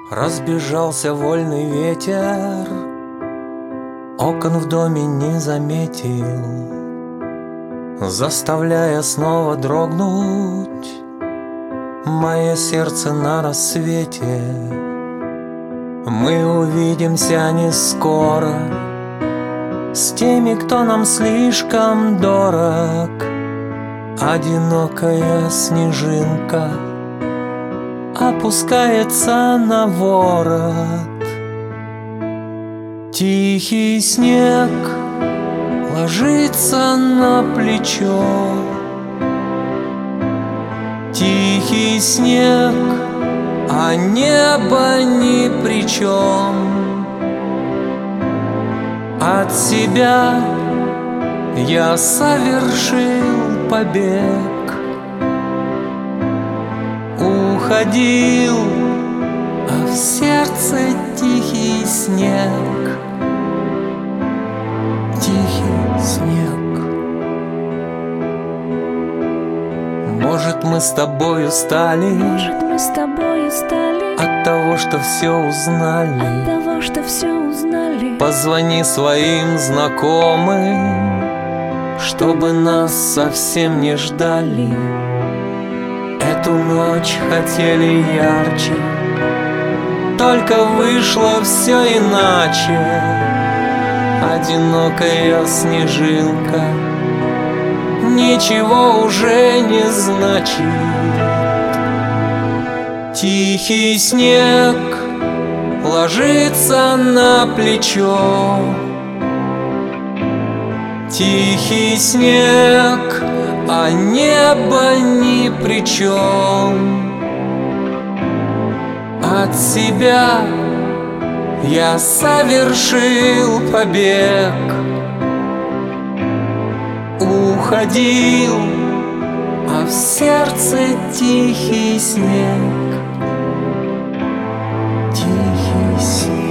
Разбежался вольный ветер, окон в доме не заметил, заставляя снова дрогнуть мое сердце на рассвете. Мы увидимся не скоро с теми, кто нам слишком дорог. Одинокая снежинка опускается на ворот. Тихий снег ложится на плечо. Тихий снег, а небо ни при чем. От себя я совершил побег. Уходил, а в сердце тихий снег. Тихий снег. Может, мы с тобою стали, от того, что все узнали. Позвони своим знакомым, чтобы нас совсем не ждали. Эту ночь хотели ярче, только вышло все иначе. Одинокая снежинка ничего уже не значит. Тихий снег ложится на плечо. Тихий снег, а небо ни при чем. От себя я совершил побег. Уходил, а в сердце тихий снег. Тихий снег.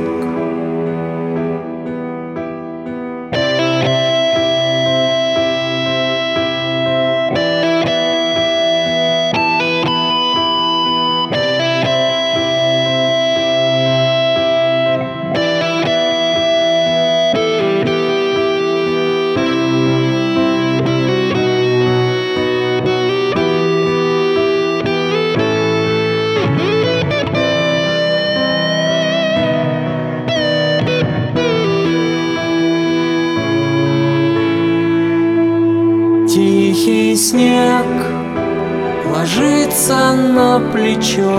Тихий снег ложится на плечо.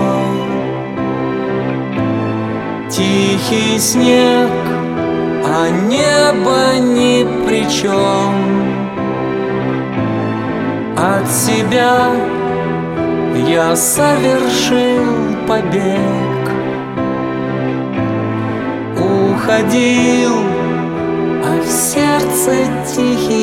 Тихий снег, а небо ни при чем. От себя я совершил побег. Уходил, а в сердце тихий